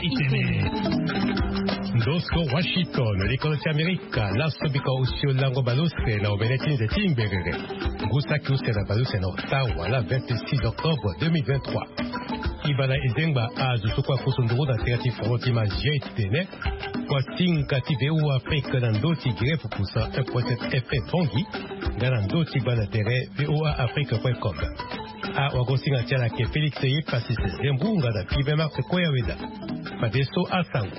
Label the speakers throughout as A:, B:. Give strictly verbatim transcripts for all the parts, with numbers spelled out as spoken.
A: itene Ndosco Washington l'Écosse America l'Asobika Usio Lango Baluse na Obenetin de Timberere Gusaki Usena Baluse na Ottawa la vingt-six octobre deux mille vingt-trois Ibala Ezengba Azusukwa Kusunduru na Terati Frotima Jetene Kwa Tinka Tibeu Afrique Nandoti Grefu Kusa un point sept F M Tongi Ganandoti Bana Tere V O A Afrique point com A Wagosinga Tiala Ke Félix Seye Pasise Zembunga da Kibe Marse Koyaweda Padeso Asango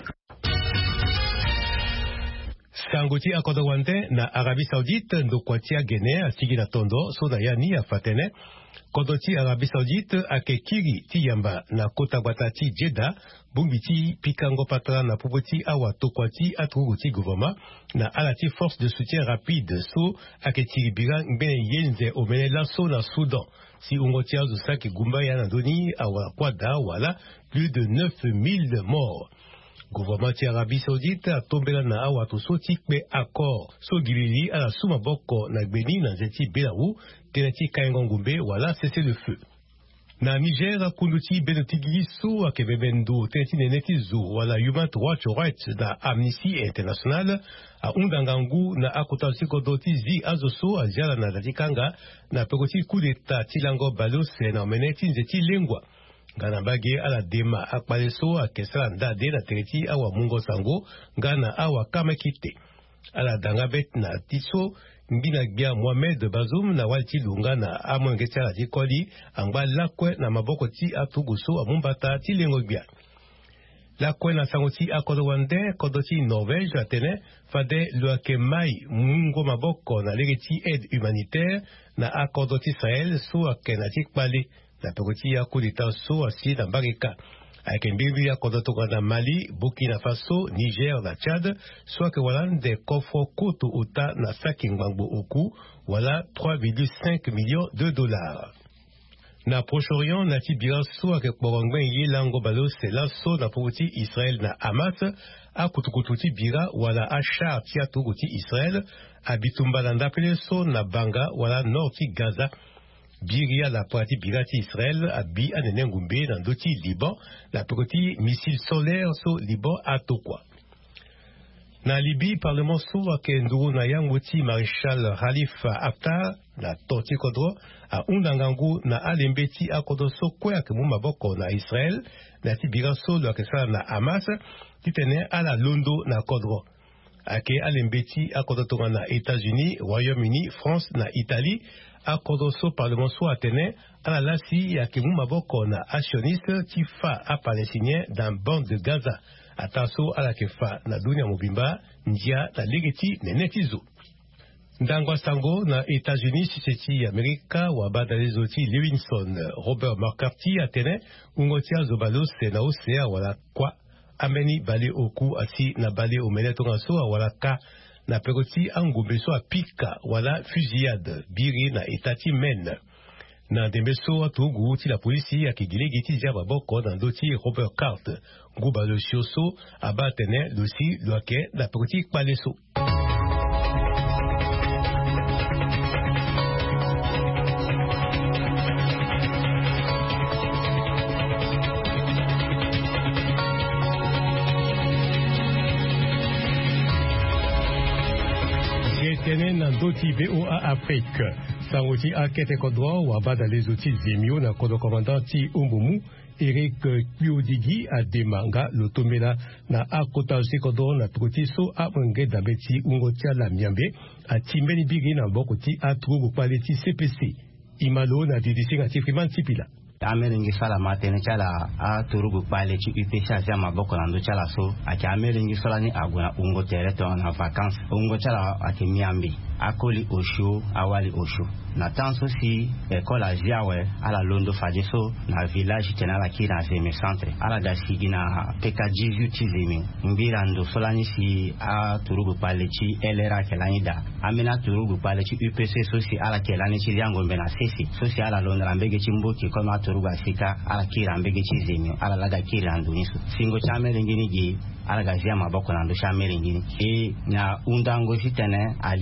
A: Sanguti Akodawande na Arabie Saoudite Ndokwatia Guinée Asigi na Tondo Soda Yani Afatene Kodoti Arabie Saoudite Akekiri Tiyamba na Kota Batati Jeddah Bumbiti Pikango Patra na Puboti Awa Tokwati Atruguti Gouvernement na Alati Force de soutien rapide So Aketiri Biran Mbene Yenze Omene Lasso na Soudan Si Ungotia Zusaki Gumba Yanandoni Awa Kwada Wala plus de neuf mille morts Gouvernement Arabie Saoudite a tombé na awa to soti pe accord so gibili ala suma boko na gbeni na zeti Belaou tenati kaingongumbe wala cessez le feu. Na Niger kunduti benotigi so akebebendo tenati neneti zo wala Human Rights na Amnesty International a undangangu na akotasi kodoti zi azoso ajala na datikanga na pekoti coup d'état tilango balose na meneti zeti lengwa. Ngana bage ala dema akpaleso akesala ndade na tereti awa mungo sango ngana awa kamakite ala dangabet na tiso mbina gbia Mohamed Bazoum na walti lunga na amwengeti ala tikoli angba lakwe na maboko ti atuguso amumbata ti lengo gbia lakwe na sango ti akodowande kodoti Norvège atene fade luake mai mungo maboko na legeti aide humanitaire na akodoti Sahel so akena tikpale na pekoti ya coup d'état so asi na Barika avec mbili ya kodoto na Mali, Burkina Faso, Niger na Tchad soit que voilà des coffres koto ota na saki ngbango oku voilà trois virgule cinq millions de dollars. Na Proche-Orient na tibira so avec borongben yelango balo c'est là so na pokoti Israël na Hamas a kutukututi bira wala achar tia tukuti Israël abitumba landa pele so na Banga wala norti Gaza Biria la partie birati Israël a bi anenengumbe dans doti Liban la petite missile solaire so Liban atokwa. Na Libye parlement so akenduru na yanguti maréchal Khalifa Haftar na toti kodro a undangangu na alembeti akodoso kwa ke maboko na Israël na tibira so lo akesa na Hamas titene ala londo na kodro. Ake alembeti akodotonga na États-Unis, Royaume-Uni, France na Italie akodoso parlement so atene ala lasi ya ke maboko na actioniste tifa a palestinien dans bande de Gaza ataso ala kefa na dunia mobimba njia na legeti nenetizo ndangwa sango na États-Unis siseti Amerika wa badale zoti Lewinson Robert McCarthy atene ungotia zobalo sena osea wala kwa ameni bale oku asi na bale omeletonga so wala ka na pekoti angumbeso apika wala fusillade biri na etati men na dembeso atugu ti la polisi ya kigilegi ti jaba boko na doti Robert Cart nguba lo sioso abatene losi loake na pekoti paleso. Nandoti V O A Afrique Sangoti Akete Kodro Wabada les outils Zemio na kodo commandant Umbumu Eric Kyodigi Ademanga Lotomela na Akota Sekodo na Trotiso Amenge Dabeti Ungotia la Miambe a Timbeni Bigi na Bokoti a Trugu Paleti C P C Imalo na Didisi na Tifriman Tipila
B: Amelingi sala matene chala a turugu pale chi upesha zama boko na ndo chala so aki amelingi sala ni aguna ungo tereto na vacances ungo chala aki miambi akoli osho awali osho na tanso si ekola jiawe ala londo fajeso na village tenala ki na zeme centre ala dasigi na peka jizu tizemi mbira ndo solani si a turugu pale chi elera kelanida amena turugu pale chi U P C so si ala kelani chi yango mbena sesi so si ala londo ambege chi mboki koma turugu asika ala kira ambege chi zemi ala laga kira ndunisu singo chamele ngini gi ala gazia maboko na ndo chamele ngini e na undango fitene alibera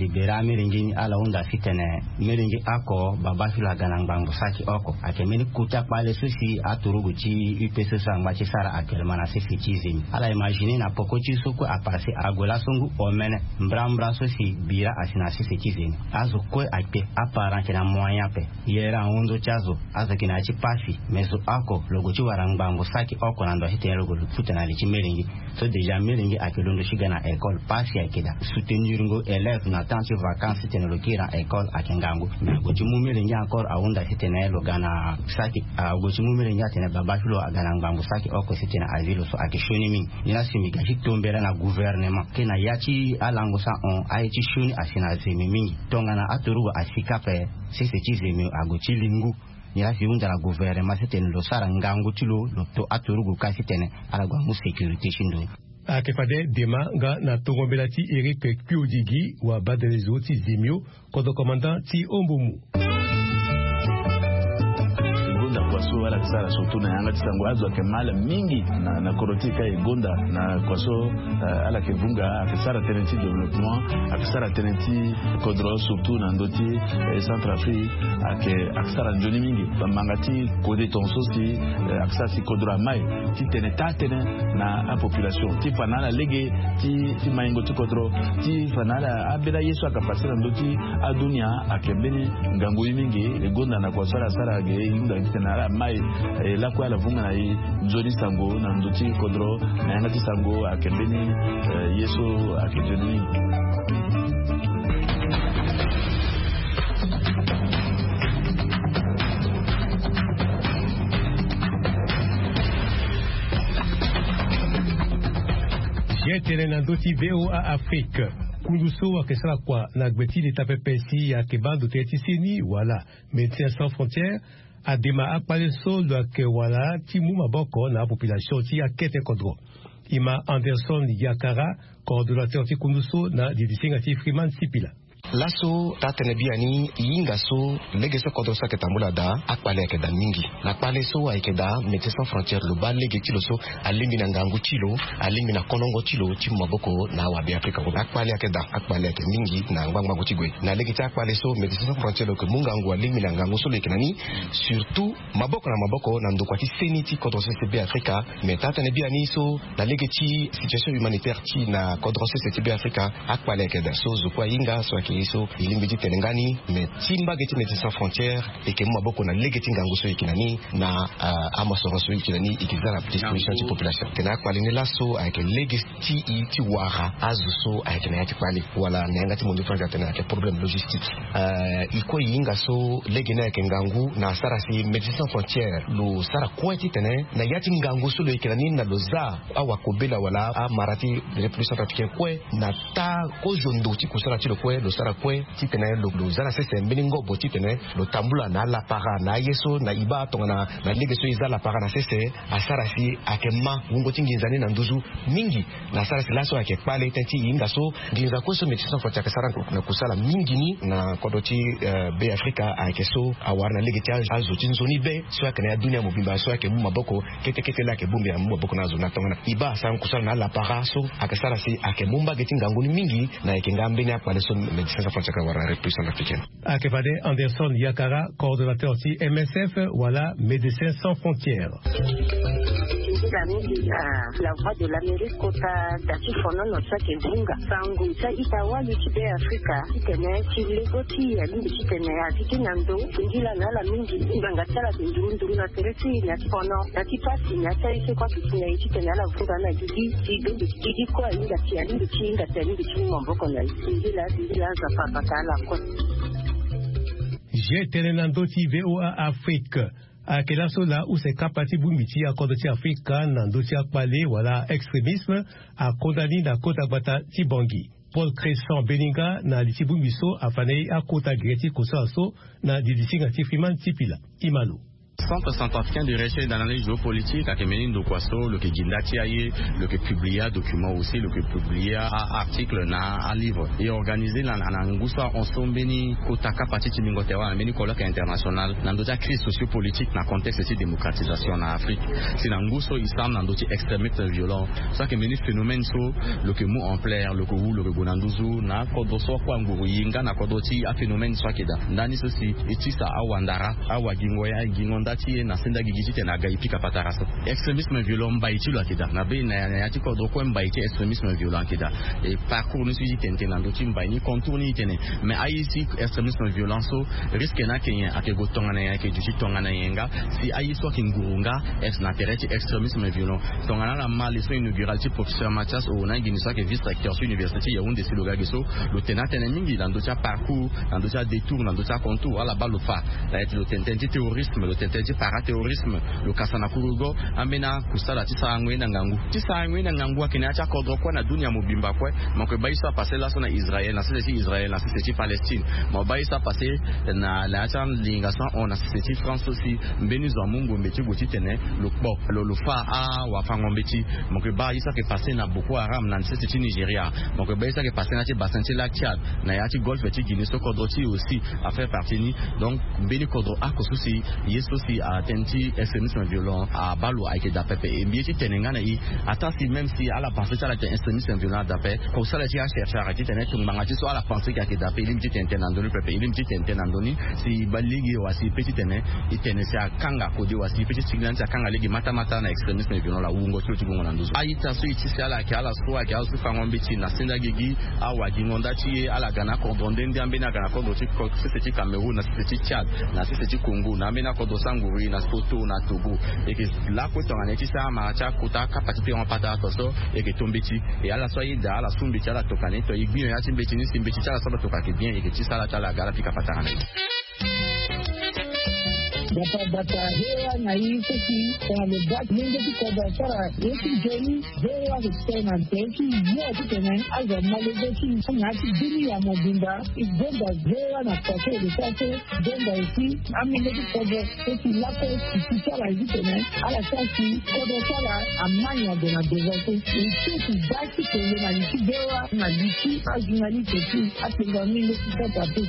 B: miringi ala unda fitene miringi ako baba fila ganang bang busaki oko ake mini kuta pale susi aturugu chi upese sangba chi sara akelmana se fichizini ala imagine na poko chi suku apase agola sungu omene mbrambra susi bira asina se fichizini azo kwe ake apara kina moyen pe yera undo chazo azo kina chi pafi mezo ako logo chi warang bang busaki oko nando hitene logo futena li chi miringi so deja miringi ake londo shigana école pasi akeda soutenir ngo élève na tant vacances technologie na école akengango go chi mumire nya encore aunda hitene lo gana saki go chi mumire nya tene baba filo agana ngambo saki oko sitena azilo so akishoni min ina simi gashi tombera na gouvernement kena yachi alango sa on aichi shuni asina zemi mingi tongana aturugo asika pe sisi chizemi ago chi lingu ina si unda na gouvernement sitene lo sara ngango chilo lo to aturugo kasi tene alagwa mu sécurité shindo
A: akefade dema nga na tongombela ti Eric Kyodigi wa badelezo ti Zemio kodo commandant ti Ombumu
C: kwaso wala kisara surtout na yanga tisango azo akemala mingi na na korotika igonda na kwaso uh, ala kevunga akisara tenenti développement akisara tenenti kodro surtout na ndoti eh, Centrafrique ake akisara njoni mingi bamangati kode tonso si eh, akisara si kodro mai ti teneta tene na a population ti fanala lege ti ti maingo ti kodro ti fanala abela yesu akapasira ndoti adunia akebeni ngango mingi igonda na kwasara sara ge inda na mai la kwa la vunga na nzoni sango na ndoti kodro na yanga ti sango akembeni yeso akejeni
A: Jetere na ndoti V O A Afrique Kunduso akesala kwa na gbeti leta pepesi ya kebando tetisini wala Médecins Sans Frontières adema akpale so lo ke wala timu maboko na population ti akete kodro ima Anderson Yakara coordinateur ti Kunduso na didisinga ti Freeman Sipila
D: laso tatene biani yinga so lege so kodro sa ketambula da akpale ke da mingi na pale so ay ke da Médecins Sans Frontières lo ba lege tilo so alimi na ngangu tilo alimi na konongo tilo ti maboko na wa bi Afrika ko akpale ke da akpale ke mingi na ngwa ngwa gwe na lege ta akpale so Médecins Sans Frontières lo ke mungangu alimi na ngangu so le kenani surtout maboko na maboko na ndokwa ti seni ti kodro C C B Afrika mais tatene biani so na lege ti situation humanitaire ti na kodro C C B Afrika akpale ke da so zo kwa yinga so ke so ilimbiji telengani me timba geti Médecins Sans Frontières eke maboko na legeti ngango so ikinani na uh, amasoro so ikinani ikizala distribution ti population tena kwali ne laso ayeke legesti i ti wara azu so ayeke na yati kwali wala na yanga ti mondo franga tena ke problème logistique uh, iko yinga so lege na yake ngangu na sara si Médecins Sans Frontières lo sara kweti tene na yati ngango so lo ikinani na loza awa kobela wala a marati République Centrafricaine kwe na ta ko jondo ti kusara ti lo kwe lo sara kwe ti tene lo lo zana sese mbiningo bo ti tene lo tambula na la para na yeso na iba tonga na na lege so iza la para na sese asara si akema wungo ti nginzani na nduzu mingi na sara si laso ake pale tenti inga so nginza ko so Médecins Sans Frontières sara na kusala mingi ni na kodo ti uh, be Afrika ake so awar na lege ti azo ti nzoni be so ake na dunia mobimba so ake mu maboko kete kete la ke bumbi ya mu maboko na zo na tonga na iba sa kusala na la para so ake sara si ake mumba geti nganguni mingi na ake ngambe ni akpale so Médecins Sans Frontières wara République Centrafricaine
A: akepade Anderson Yakara coordinateur ti M S F wala Médecins Sans Frontières
E: la voix de l'Amérique kota dati fono no sake bunga sangu sa itawa yitibe Afrika itene chilegoti ya limbi chitene ya tikinando ngila na la mingi nganga tsala ndurunduru na teresi na fono dati pasi na tsaise kwa kitune itene la vunga na gidi gidi gidi kwa inga tia limbi chinga tia limbi chinga mboko na ngila ngila za papa kala kwa
A: J'ai Telenando ti V O A Afrique akela sola où c'est capati bumiti accord ti Afrika nando ti akpale wala extrémisme a condamné na kota bata ti Bangui Paul Crescent Beninga na liti bumiso afane a kota greti koso aso na didisinga ti Freeman Tipila Imalo
F: Centre centrafricain de recherche d'analyse géopolitique à Kemenin do Kwaso, le que Gindatiaye, le que publia document aussi, le que publia article na un livre et organisé la Nangusa on sombeni kotaka parti timingotewa na meni colloque international nandoja crise sociopolitique na contexte de démocratisation na Afrique. C'est Nanguso islam nandoji extrémisme violent. Ça que meni phénomène so le que mou en plaire, le que ou le que bonanduzu na kodoso kwa nguru yinga na kodoti a phénomène so keda. Ndani ceci etisa awandara awagingoya gingondati na senda gigiti na gaipika pataraso. Extrémisme violent baiti lo keda. Na be na ya ti kodro ko mbaiti extrémisme violent keda. Et parcours nous suji tente nandoji mbaini contour ni tene. Mais aïsi extrémisme violent so risque na kenya akego tongana ya ke juji tongana yenga si aïso kingurunga ex na tereti extrémisme violent. Tongana la mal leçon inaugurale ti professeur Mathias Ouna Guinissa que vice recteur sur l'université Yaoundé c'est le gars que so le tenant mingi dans dossier parcours dans dossier détour dans dossier contour à la balle au fa là est le tenté terrorisme le tenté paraterrorisme le kasana kurugo amena kusala ti sangwe na ngangu ti sangwe na ngangu akina cha kodro kwa na dunia mobimba kwa moko baisa passer là sur Israël na c'est Israël na c'est Palestine mo baisa passer na la cha lingasa on a c'est France aussi mbeni zo mungu mbeti goti tene le bo le fa a wa fango mbeti moko baisa ke passer na Boko Haram na c'est Nigeria moko baisa ke passer na ti bassin ti la Tchad na ya ti Golfe ti Guinée so kodro ti aussi a faire partie ni donc mbeni kodro a ko aussi yeso si a tenti extrémisme violent a balu a ke da pepe e mbi ti tenenga na i ata si même si à la pensée ça la extrémisme violent da pe ko ça la ti a chercher a ti tene tung manga ti so à la pensée ka ke da pe lim ti tente na ndoni pepe lim ti tente na ndoni si baligi wa si petit tene i tene sa kanga ko di wa si petit siglan sa kanga ligi mata mata na extrémisme violent la ungo ti ti ngona nduzo ai ta so ti sa la ka la so a ka so fa ngombe ti na senda gigi a wa gingonda ti ala gana ko donde ndi ambe na gana ko do ti ko se ti Cameroun na se ti Tchad na se ti Congo na ambe na ko do sanguri na Soto na Togo e ke la ko to ngane ti sa ma cha kuta capacité on pata to so e ke tombe ti e ala so yi da ala sumbi ti ala to kane to igbi ya ti mbe ti ni simbe ti ala so to ka ke bien e ke ti sa la cha la gala pika pata ngane
G: Bata bata hewa na hii sisi kwa mbaki mingi tuko biashara yetu jeni hewa kutena teki yote tena aza malezi ngati dini ya mobimba ibonda hewa na kwa ile sasa bonda isi amine tuko teki lako kisala hivi tena ala sasa kodo sala amanya de na devote isi basi kwa na nchi hewa na nchi ajunali teki atenga mingi tukata tu.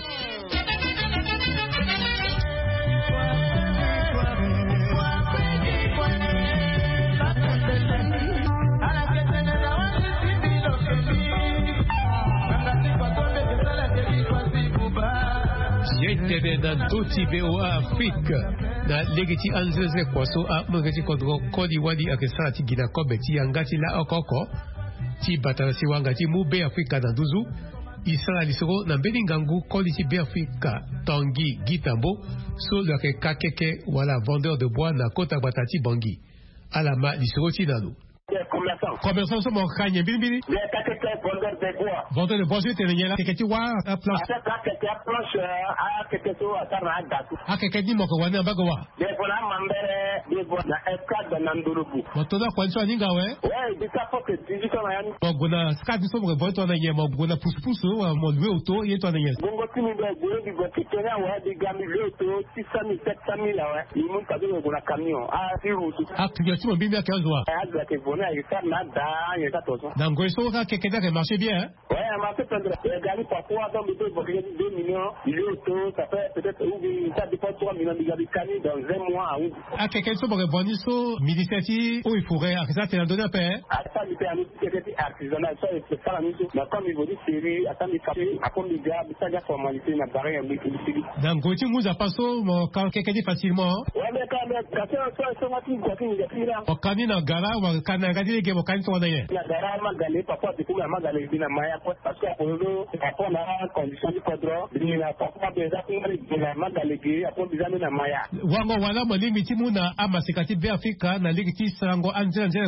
A: J'étais dans Toti B O A Afrique na legiti anzeze kwaso a mangati kodro kodi wadi akesa ti gina kobeti angati la okoko ti batala si wangati mu be Afrika na duzu Isra lisoro na mbeli ngangu kodi ti be Afrika Tangi Gitambo so le ke kakeke wala vendeur de bois na kota batati bangi alama lisoro ti nanu
H: commerçant.
A: Commerçant so mo kanye bilibili.
H: Les kakeke vendeur de bois.
A: Vendeur de bois c'est tenye la keke ti wa a planche.
H: Ata kakeke a planche a keke so ata na datu.
A: A keke ni mo ko wana bago wa.
H: De bona mambere de bois na escade na ndorobu.
A: Mo to na kwanso aninga we.
H: Ouais, de ça faut que tu dis qu'on a un.
A: Mo gona skadi so mo bo to na ye mo gona pusu pusu mo lwe auto ye to na ye.
H: Bongo timi do goro di go kitena wa de gami lwe auto six cent mille sept cent mille wa. Ni mun ka do gona camion. Ah, si route.
A: Ah, tu as tu mo bimbi a quinze wa.
H: Ah, za ke bona ye ça na da ye ça to so.
A: Na ngoiso ka keke da marché bien hein.
H: Ouais, marché tendre. Gami parfois dans le deux millions, il est auto, ça fait peut-être ça dépend trois millions de gars cani dans un mois ou.
A: Ah, quelqu'un so mo boni so ministère où il faudrait à ça te donner paix.
H: Ah, ça il fait un petit artisanal ça c'est pas la même chose. Mais comme il veut dire série, attends il fait à comme les gars, ça déjà formalité na barrière un peu plus.
A: Donc goti nous a passé mo quand quelqu'un dit facilement.
H: Ouais, mais quand même quand ça ça ça tu quoi qu'il y a là.
A: O kani na gara wa kana ngadi ke mo kan to na ye.
H: La gara ma galé parfois de kuma ma galé bina maya parce que pour nous après la condition du cadre bina parfois déjà pour bina ma galé après bizana na maya.
A: Wango wala mo limiti muna ama sikati be Afrika na ligiti sango anje anje kwa.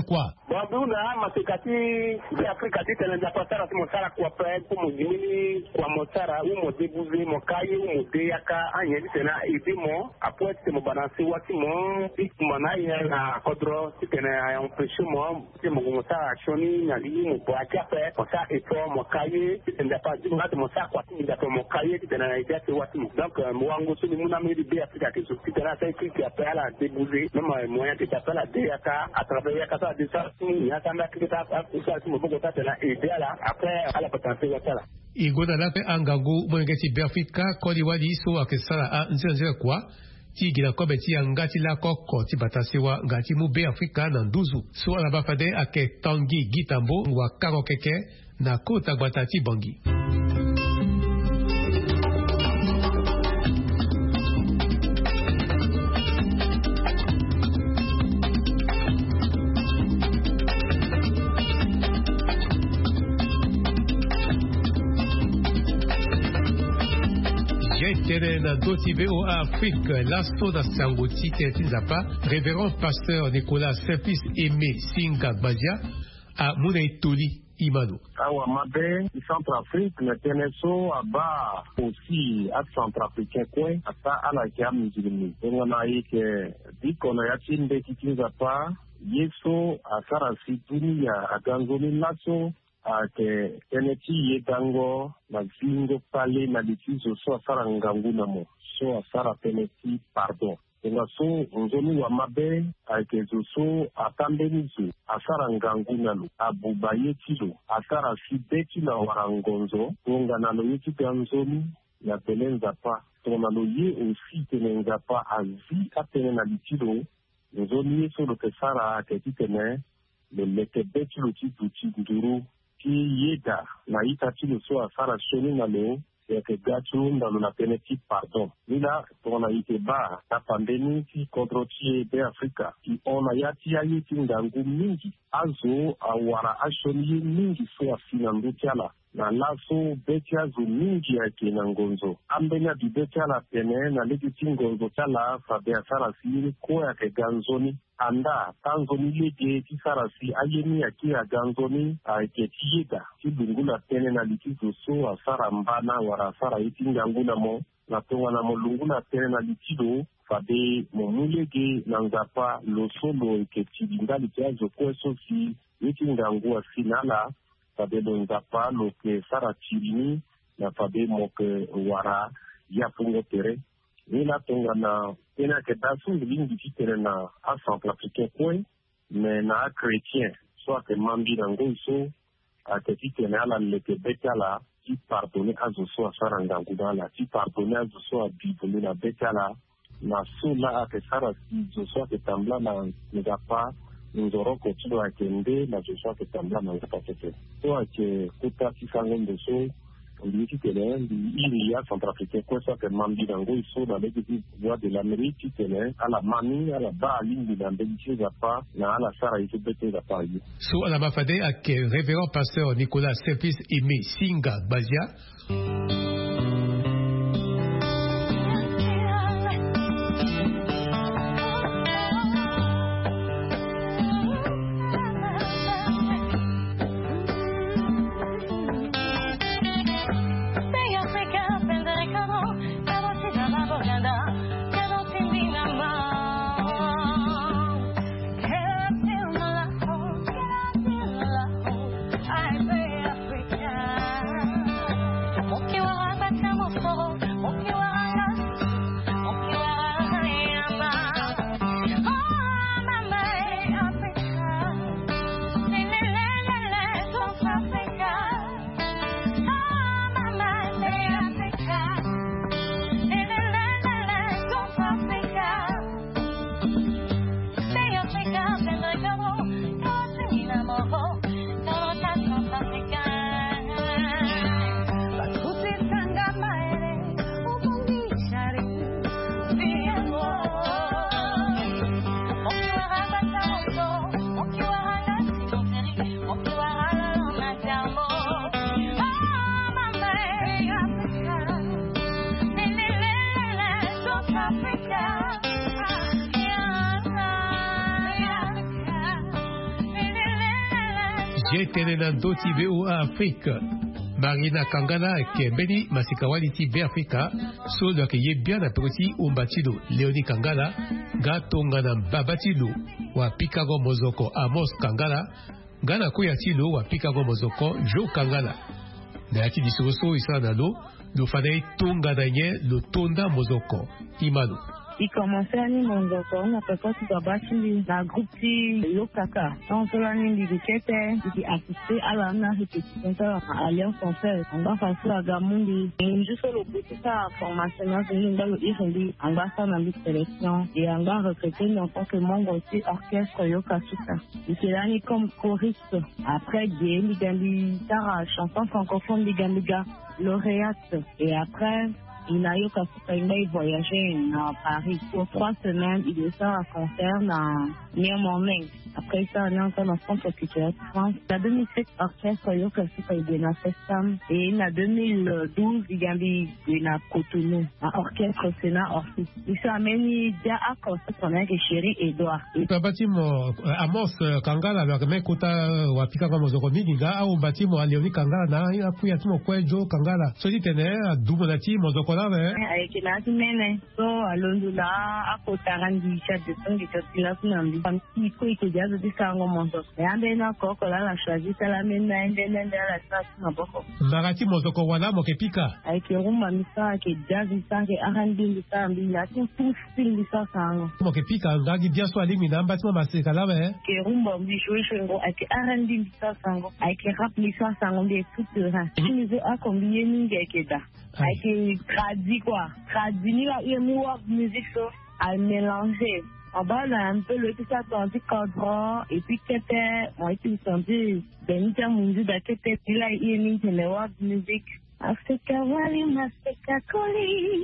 H: Bambuna masikati ya Afrika tena za pasara simosara kwa pre kwa mjini kwa motara umo debuze mokaye umo deyaka anyeli tena idimo apote mo balancer watimo ikmana ya na kodro tena ya impression mo motara shoni na limu kwa kape kwa eto mokaye tena pa dimu hata mosara kwa tinda kwa mokaye tena na idate watimo donc mwango suli muna medi be Afrika keso tena sai kiki apela la debuze mama moya tena apela deyaka à travers ya kata de ça
A: Igona lape angangu mwengeti Biafrika kodi wadi iso akesala a nzenzele kwa tigi la kobeti ya ngati la koko ti batasiwa ngati mu Biafrika na nduzu so ala bafade ake Tanguy Gitambo wa Karokeke na kota gbatati Bangi. Na Dotibe au Afrique, l'assaut da Sangoti Tinzapa, révérend pasteur Nicolas Simplice Aimé Singa Bazia à Muneitoli Imano.
I: Awa mabe Centrafrique na teneso aba aussi à Centrafricain coin ata ala kia muzilimi. Ngona yake diko na yachinde Tinzapa yeso asara situni ya agangoni laso ake teneti yedango na zingo pale na litizo so asara ngangu na mo so asara teneti pardon nga so nzoni wa mabe ake zo atambe nizo asara ngangu na lo abuba yetilo asara sibeti na warangonzo nga na lo yeti ganzoni ya belenza pa tona lo ye aussi tenenga pa azi atene na litilo nzoni yeso lo kesara ake titene le lekebeti lo tibuti nduru ki yeda na itati lo so asara shoni na lo ya ke gachu ndalo na peneti pardon nila tona ite ba ta pandemi ki kontrotie be Afrika ki ona yati ya yiti ngangu mingi azo awara ashoni mingi so afina ndutiala na laso betia zo mingi ya ke na ngonzo ambenya di betia la pene na legiti ngonzo tala fa be asara siri ko ya ke ganzoni anda tanzoni lege ti sarasi ayeni ya ki ya ganzoni a ke tiyeda ti lungula pene na litizo so asara mbana wara asara iti nganguna mo na tonga na molungula pene na litido fabe momulege na ngapa lo solo ke tibinga litiazo ko so si iti ngangua sinala fabe lo ngapa lo ke sara tirini na fabe mo ke wara ya pungo tere nila tonga na ena ke dasu lingi titere na a Centrafricain coin mais na chrétien soit que mambi na ngoso a ke titere ala leke betala ti pardonner azo so asara nganguda la ti pardonner azo so abibole na betala na so la a ke sara si zo so ke tambla na ngapa nzoro ko tilo a kende na zo so ke tambla na ngapa tete so a ke kuta ti sango so Ndi tene ndi iri ya Centrafricain kwa sa ke mambi nango iso na lege di voix de l'Amérique tene ala mami ala ba lingi na mbeli zapa na ala sara ito bete zapa yi.
A: So ala mafade ak révérend pasteur Nicolas Simplice Aimé Singa Bazia.
J: You are
A: Jetene Doti B O A Afrique. Marina Kangala Kembeni Masikawali Ti B Africa. So doit qu'il y ait bien apprécié Umbatido. Léonie Kangala. Gatongana Babatido. Wa Pikago Mozoko Amos Kangala. Gana Kuyatilo wa Pikago Mozoko Joe Kangala. Nayaki Disoso Isanalo. Le Fadei Tonga Danye. Le Tonda Mozoko. Imano.
G: Il commençait à nous montrer on a fait partie de la groupe qui Lokaka. On se l'a mis du Kété, qui assisté à la répétition à l'Alliance française. On va faire ça à Gamundi. Et juste le petit ça formation dans le Irendi, on va faire une sélection et on va recruter en tant que membre aussi orchestre Yokasuka. Et c'est là comme choriste. Après, Guy, Ligambi, Tara, chanson francophone Ligambiga, lauréate. Et après, il a eu qu'à voyager à Paris pour trois semaines. Il est à un concert dans Niamey. Après ça, on est encore dans le centre culturel de France. En deux mille sept, orchestre Yoka Suka est dans Festam. Et en deux mille douze, il y a eu Cotonou, un orchestre Sénat Orsi. Il s'est amené à concert qu'on a avec Chéri Edouard.
A: Bâtiment Amos Kangala, avec mes quotas ou Apika comme aux Romiga, ou bâtiment à Léonie Kangala, il a pris à tout mon coin Joe Kangala. Celui qui est à Doumonati, Mozoko.
G: Avec la semaine, so alondula à Kotarandi, chat de son qui est là pour nous. Comme si quoi que déjà de ça on monte. Et en bien encore là la choisi ça la mène en bien dans la station boko.
A: Marati Mozoko wana mokepika.
G: Avec rumba misa qui jazz ça qui arandi misa mbila tout tout style misa ça.
A: Mokepika ngagi bien so alimi na mbatimo maseka là ben.
G: Que rumba mbi jouer jouer avec arandi misa ça avec rap misa ça on bien tout ça. Nous a combien ni gekeda. Avec tradi quoi, tradi ni la émoua musique ça à mélanger. En bas là un peu le tout ça tandis cadran et puis qu'était moi qui me sentais benita mundu da qu'était puis là il y a une émoua musique. Africa wali maseka koli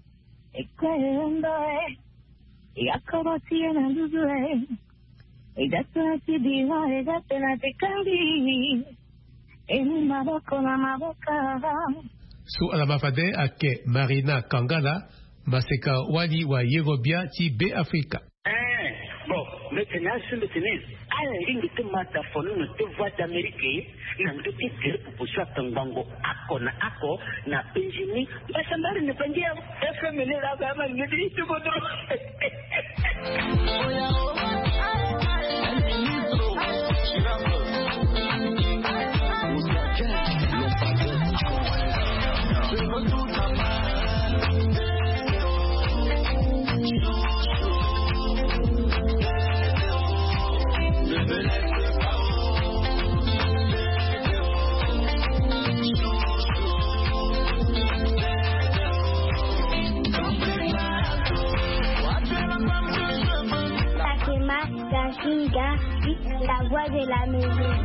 G: e kwendo e e akobati na duzwe e datuna ti diwa e datuna ti kandi e ni maboko na maboka.
A: So alamafade ake Marina Kangala Maseka Wali wa Yerobia Ti B Africa.
J: Eh, bon, maintenant sur le tennis, à la ligne de mataphone, nous te voix d'Amérique, nous te tirer pour pousser à Tangango, Ako na Ako, na Benjamin, mais ça m'a rien de dire, est-ce que mener la gamme, me dit tout le
K: la voix de la musique.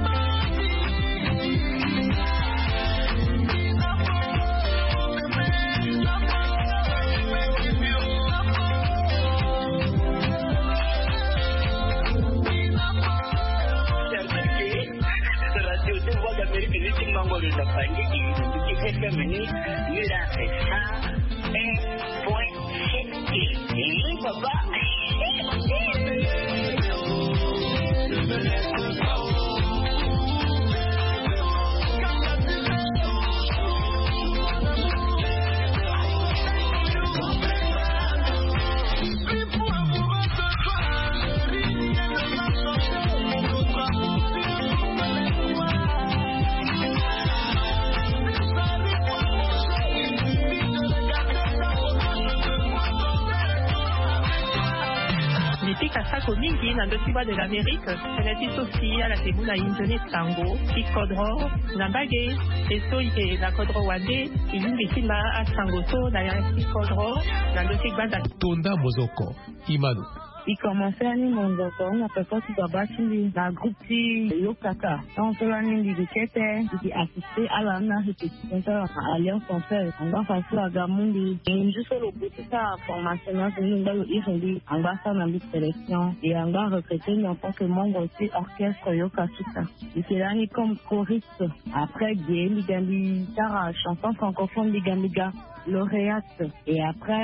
L: De l'Amérique, elle est dissociée à la Tébula Indone Tango, Pikodro, Nambage, et Soïe, la Kodro Wade, et Yungisima à Sangoto, d'ailleurs Pikodro, dans le Tigbada.
A: Tonda Mozoko, Imano.
G: Il commençait à nous montrer on a fait partie de la groupe qui Lokaka. On se l'a mis du Kété, qui assisté à la répétition à l'Alliance française. On va faire ça à Gamundi. Et juste le petit ça formation dans le Irendi, on va faire une sélection et on va recruter en tant que membre aussi orchestre Yokasuka. Et c'est là comme choriste. Après, Guy, Ligambi, Tara, chanson francophone Ligambiga, lauréate. Et après,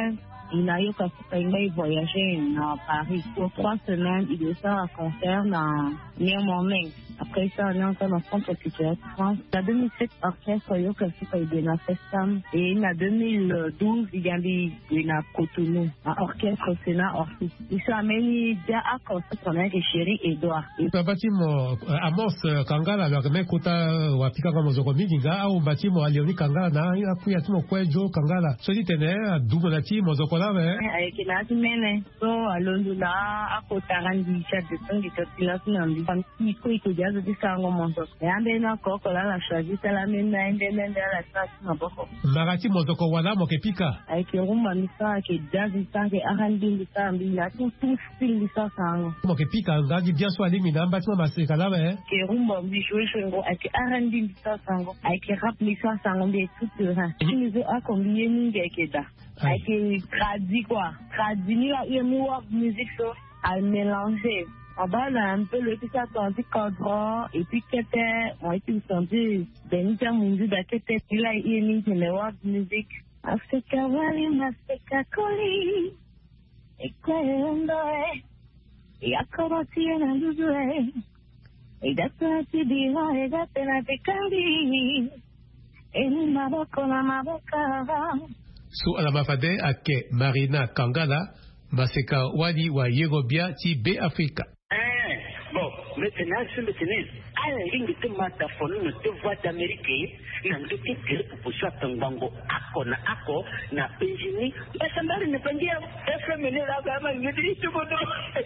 G: il a eu qu'à voyager à Paris pour trois semaines. Il est à un concert dans Néo-Morning. Après ça, on est encore dans le centre culturel de France. En deux mille sept, l'orchestre a eu qu'à de la Festam. Et en deux mille douze, il y a eu de la Cotonou, un orchestre Sénat Orchis. Il s'est amené déjà à concert qu'on a chéri Edouard.
A: Batimo Amos Kangala, alors que Mekota Wapika Mozoko Miginga, ou Batimo Alioni Kangala, na Kuyatimo Kwejo Kangala. Celui tenait à Dougonati Mozokola,
G: avec la semaine, so à Londula, à Kotarandi, chat de son qui te filat Nambi. Il faut y courir de Sango Monzo. Et un ben encore, là, la choisi, c'est la même, un ben, la station à Boko.
A: Marati Mozoko Wana Mokepika.
G: Avec le Rumba Missa, qui jazz, qui Arandi, Missa, Milla, tout, tout, style, Missa, Sango.
A: Mokepika, on a dit bien soit éliminé, un bâtiment Massekala, hein.
G: Qui Rumba, Bichoué, avec Arandi, Missa, Sango, avec Rap, Missa, Sango, des tout le reste. Il nous a combien de temps? Avec traduit quoi, traduit la musique à mélanger. En bas, là, un peu le petit attendu cadran, et puis qu'était, on a été senti, Benita Mundu, d'Akete, il a eu une musique. Africa Valley, Africa Coli, et quoi, et à quoi tu es dans le jouet, et d'après tu diras, et d'après la pécari, et ni ma boca, la ma boca.
A: Su alamafade ake Marina Kangala, Maseka Wadi wa Yegobia ti B Africa.
J: Bon, maintenant, je me tenais à la ligne de mataphone, de voix d'Amérique, n'a pas été que pour soit un bango, ako na ako, na Benjini, et ça m'a ne pas dire, et ça me l'a gamme, il me dit tout le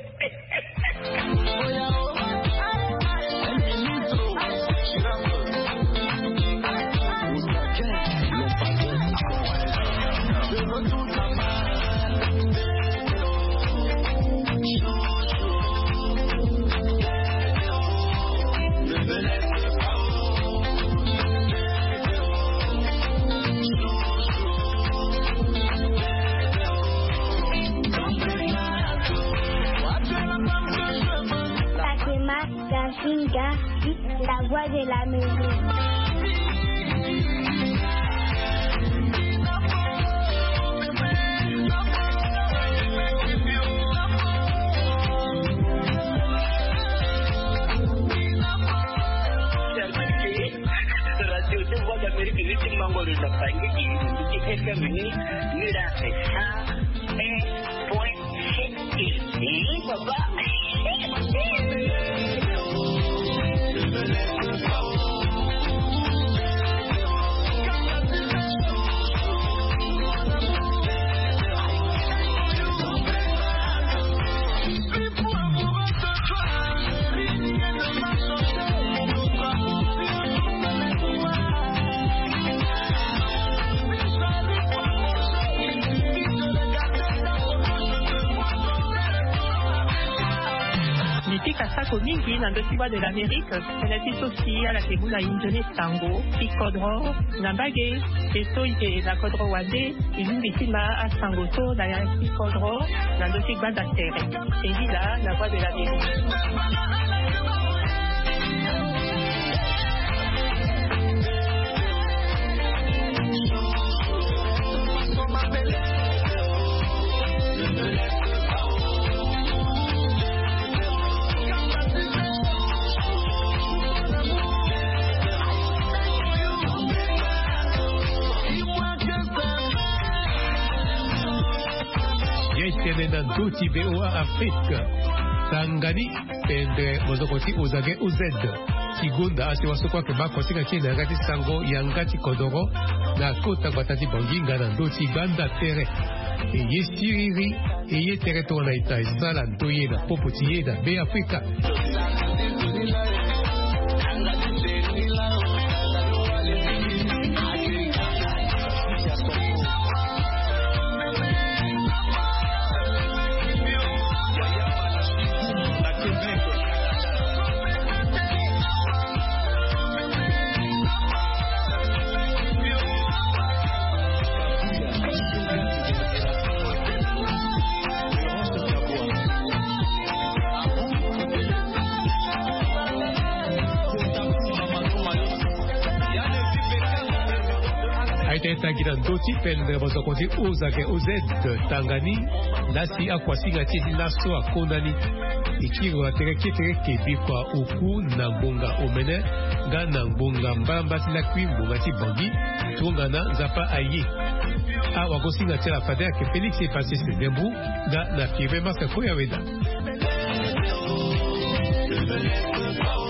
K: la voix de la musique.
L: Mingi na ndoki bwa de l'Amérique, elle est aussi à la Kebula Injone Tango, Pikodro, Nambage, et Soike la Kodro Wande, et l'Umbisima à Sangoto, la Pikodro, na ndoki bwa d'Astere. Et là, la voix de l'Amérique.
A: Nantuti B O A Afrique Tangani Pende Mozokoti Uzage Uzed Kigunda Asiwasukwa Keba Kosika Kina Ngati Sango Yangati Kodoro Na Kota Batati Banginga Nantuti Ganda Tere Eye Siriri Eye Tere Tona Ita Isala Ntoye Na Popotiye Na B Africa Tete tagira ndoti pende bozo konti ozake ozed tangani nasi akwasinga tisi naso akondani ikiro atere kitere kebikwa uku na ngonga omene ga na ngonga mbamba tina kwimbo ngati bangi tungana zapa aye a wakosinga tela fadea ke Felix e passé se dembu ga na fiebe masa koya weda.